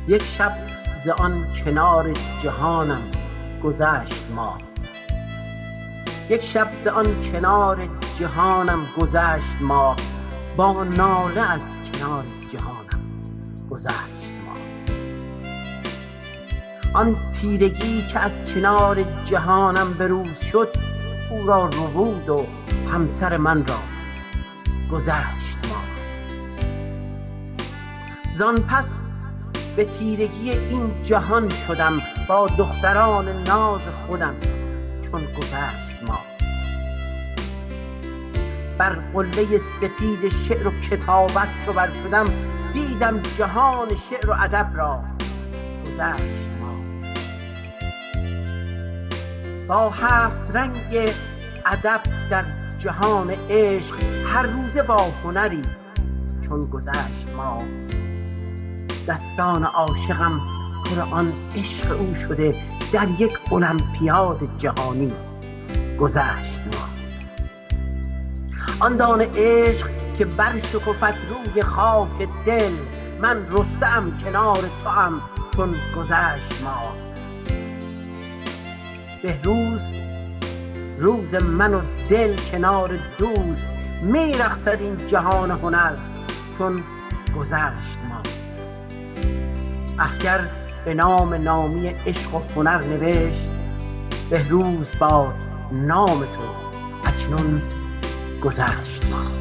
یک شب ز آن کنار جهانم گذشت ماه. یک شب ز آن کنار جهانم گذشت ماه، با ناله از کنار جهانم گذشت ماه. آن تیرگی که از کنار جهانم بروز شد، او را ربود و همسر من را گذشت ماه. زان پس به تیرگی این جهان شدم، با دختران ناز خودم چون گذشت ماه. بر قله سپید شعر و کتابت چو بر شدم، دیدم جهان شعر و ادب را گذشت ماه. با 7 رنگ ادب در جهان عشق، هر روزه با هنری چون گذشت ماه. دستان عاشقم پر آن عشق او شده، در یک المپیاد جهانی گذشت ماه. آن دانه عشق که برشکفت روی خاک دل، من رستم کنار توام چون گذشت ماه. بهروز روز من و دل کنار دوست، میرقصد این جهان هنر چون گذشت ماه. اخگر به نام نامی عشق و هنر نوشت، بهروز باد نام تو اکنون گذشت ماه.